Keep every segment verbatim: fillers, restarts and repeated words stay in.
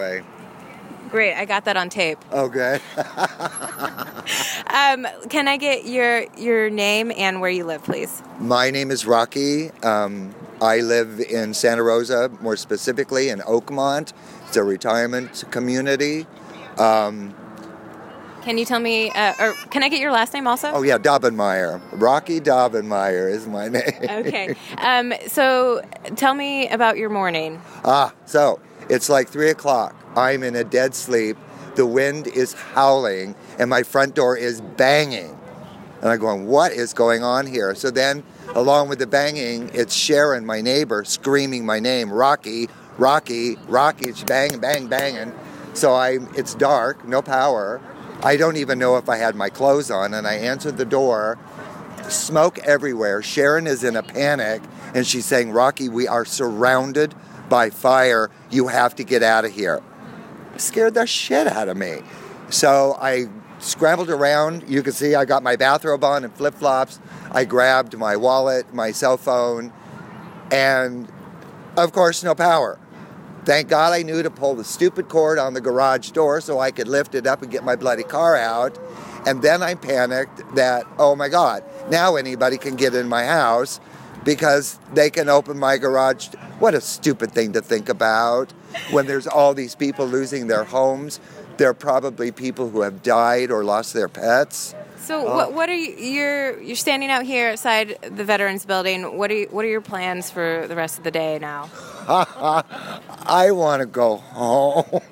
Way. Great, I got that on tape. Okay. um, can I get your your name and where you live, please? My name is Rocky. Um, I live in Santa Rosa, more specifically in Oakmont. It's a retirement community. Um, can you tell me, uh, or can I get your last name also? Oh, yeah, Daubenmeier. Rocky Daubenmeier is my name. Okay. Um, so tell me about your morning. Ah, so it's like three o'clock. I'm in a dead sleep. The wind is howling, and my front door is banging. And I'm going, what is going on here? So then, along with the banging, it's Sharon, my neighbor, screaming my name, Rocky, Rocky, Rocky. It's bang, bang, banging. So I, it's dark, no power. I don't even know if I had my clothes on, and I answered the door. Smoke everywhere. Sharon is in a panic, and she's saying, Rocky, we are surrounded by fire. You have to get out of here. Scared the shit out of me. So I scrambled around. You can see I got my bathrobe on and flip-flops. I grabbed my wallet, my cell phone, and of course, no power. Thank God I knew to pull the stupid cord on the garage door so I could lift it up and get my bloody car out. And then I panicked that, oh my God, now anybody can get in my house because they can open my garage. What a stupid thing to think about. When there's all these people losing their homes, there are probably people who have died or lost their pets. So uh, what what are you, you're you're standing out here outside the Veterans Building. What are you, what are your plans for the rest of the day now? I want to go home.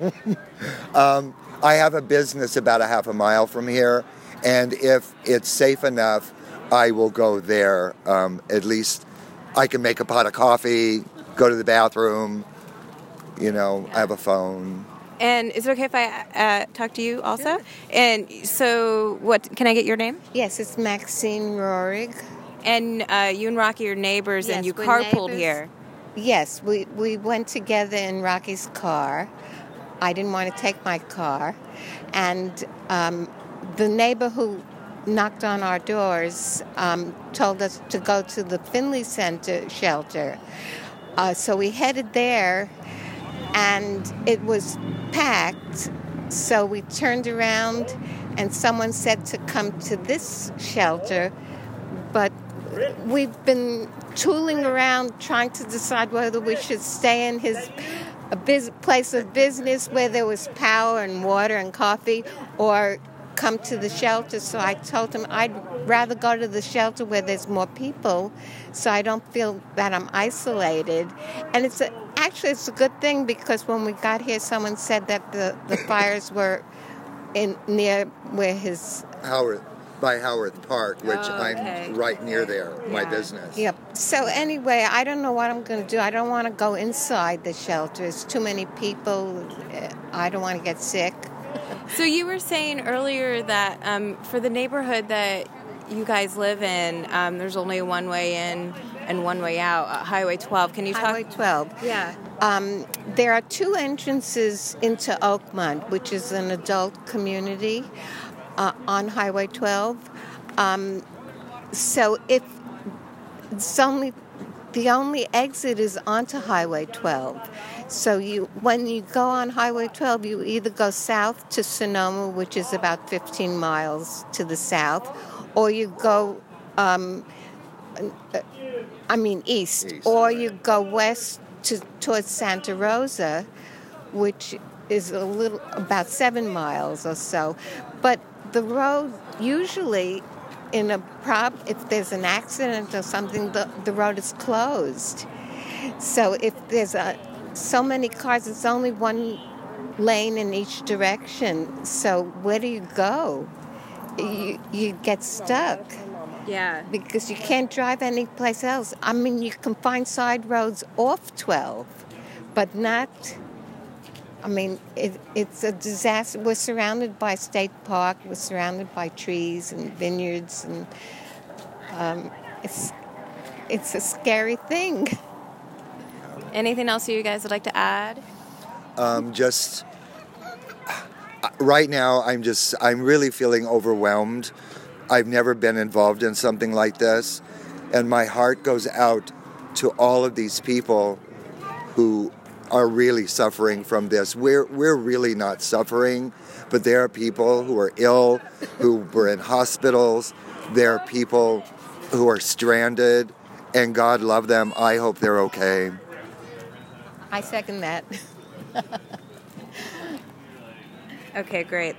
um, I have a business about a half a mile from here, and if it's safe enough, I will go there. Um, at least I can make a pot of coffee, go to the bathroom, you know, I have a phone. And is it okay if I uh, talk to you also? Yeah. And so what, can I get your name? Yes, it's Maxine Rohrig. And uh, you and Rocky are neighbors, yes, and you we're carpooled neighbors. here. Yes, we, we went together in Rocky's car. I didn't want to take my car. And um, the neighbor who knocked on our doors um, told us to go to the Finley Center shelter. Uh, so we headed there, and it was packed. So we turned around, and someone said to come to this shelter. But we've been tooling around trying to decide whether we should stay in his a biz- place of business where there was power and water and coffee, or come to the shelter. So I told him I'd rather go to the shelter where there's more people, so I don't feel that I'm isolated. And it's a, actually it's a good thing, because when we got here, someone said that the, the fires were in near where his Howard. By Howard Park, which oh, okay. I'm right near there, yeah. my business. Yep. So anyway, I don't know what I'm going to do. I don't want to go inside the shelter. There's too many people. I don't want to get sick. So you were saying earlier that um, for the neighborhood that you guys live in, um, there's only one way in and one way out, uh, Highway twelve. Can you talk? Highway twelve. Yeah. Um, there are two entrances into Oakmont, which is an adult community. Uh, on Highway twelve. Um, so if it's only, the only exit is onto Highway twelve. So you, when you go on Highway twelve, you either go south to Sonoma, which is about fifteen miles to the south, or you go, um, I mean east, east or right. you go west to towards Santa Rosa, which is a little, about seven miles or so. But the road, usually in a prob, if there's an accident or something, the, the road is closed. So if there's a, so many cars, it's only one lane in each direction. So where do you go? You, you get stuck. Yeah. Because you can't drive anyplace else. I mean, you can find side roads off twelve, but not... I mean, it, it's a disaster. We're surrounded by State Park. We're surrounded by trees and vineyards, and um, it's it's a scary thing. Anything else you guys would like to add? Um, just right now, I'm just I'm really feeling overwhelmed. I've never been involved in something like this, and my heart goes out to all of these people who are really suffering from this. We're we're really not suffering, but there are people who are ill, who were in hospitals. There are people who are stranded, and God love them. I hope they're okay. I second that. Okay, great.